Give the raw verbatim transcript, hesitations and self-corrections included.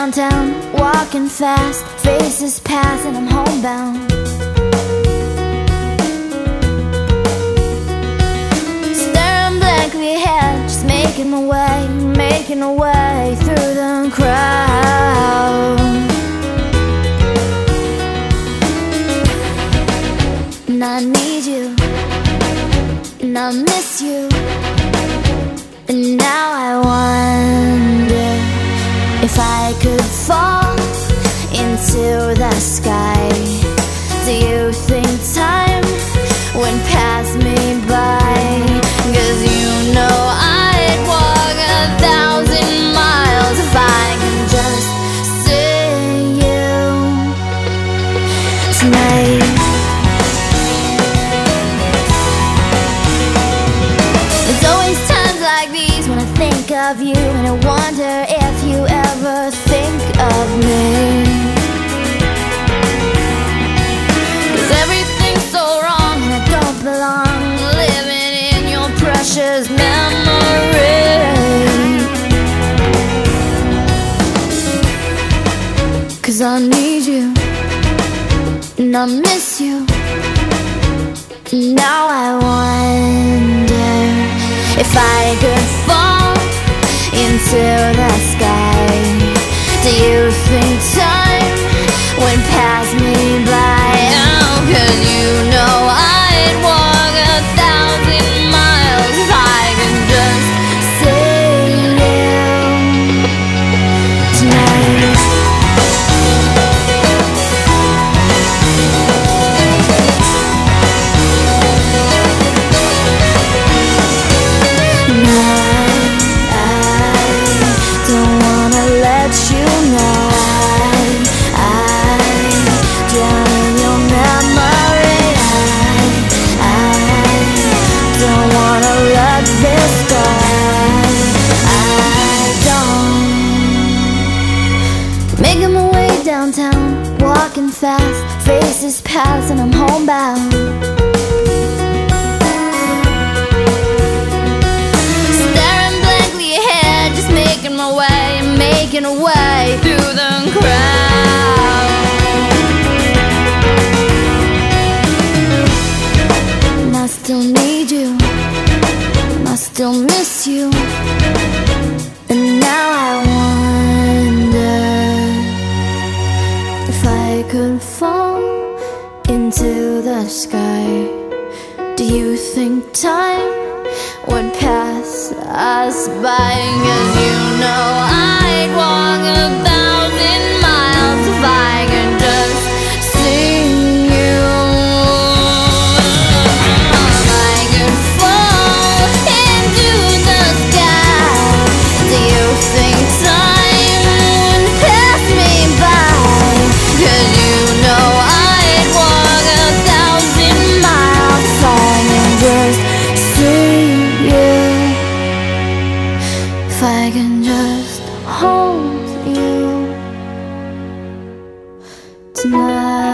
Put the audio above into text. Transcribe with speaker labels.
Speaker 1: downtown, walking fast, faces pass and I'm homebound. Staring blankly ahead, just making my way, making my way through the crowd. And I need you, and I miss you, and now I wonder if I could fall into the sky. Do you think time would pass me by? 'Cause you know I'd walk a thousand miles if I could just see you tonight. There's always times like these when I think of you, and I wonder if you ever think of me. 'Cause everything's so wrong and I don't belong, living in your precious memory. 'Cause I need you, and I miss you, and now I wonder if I could fall into the sky. Do you think time would pass me by? Oh, 'cause you know I'd walk a thousand miles if I could just see you tonight. Making my way downtown, walking fast, faces pass and I'm homebound. Staring blankly ahead, just making my way, making a way through the crowd. And I still need you, and I still miss you, and now I wonder if I could fall into the sky. Do you think time would pass us by? 'Cause you know I'd walk a thousand miles if I could just see you. If I could fall into the sky, do you think time would pass me by? 'Cause you know I'd walk a thousand miles if I can just see you. If I can just hold you tonight.